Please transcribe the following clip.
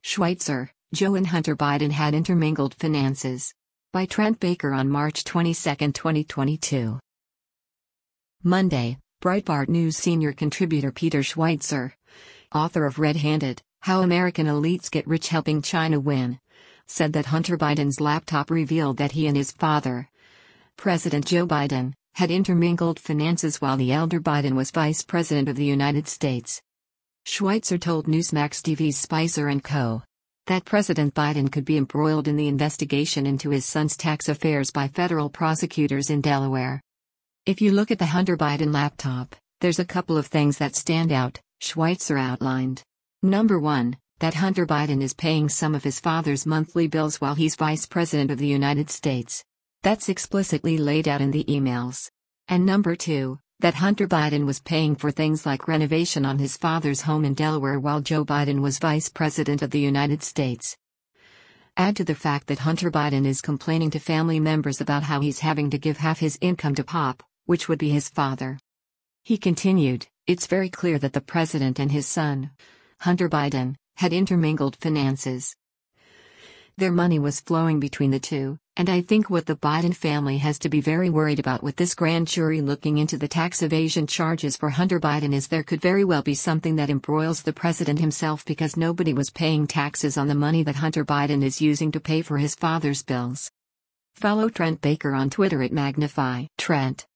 Schweitzer, Joe and Hunter Biden had intermingled finances. By Trent Baker on March 22, 2022. Monday, Breitbart News senior contributor Peter Schweitzer, author of Red-Handed: How American Elites Get Rich Helping China Win, said that Hunter Biden's laptop revealed that he and his father, President Joe Biden, had intermingled finances while the elder Biden was Vice President of the United States. Schweitzer told Newsmax TV's Spicer & Co. that President Biden could be embroiled in the investigation into his son's tax affairs by federal prosecutors in Delaware. If you look at the Hunter Biden laptop, there's a couple of things that stand out, Schweitzer outlined. Number 1, that Hunter Biden is paying some of his father's monthly bills while he's Vice President of the United States. That's explicitly laid out in the emails. And number 2, that Hunter Biden was paying for things like renovation on his father's home in Delaware while Joe Biden was Vice President of the United States. Add to the fact that Hunter Biden is complaining to family members about how he's having to give half his income to Pop, which would be his father. He continued, "It's very clear that the president and his son, Hunter Biden, had intermingled finances. Their money was flowing between the two, and I think what the Biden family has to be very worried about with this grand jury looking into the tax evasion charges for Hunter Biden is there could very well be something that embroils the president himself because nobody was paying taxes on the money that Hunter Biden is using to pay for his father's bills." Follow Trent Baker on Twitter at Magnify Trent.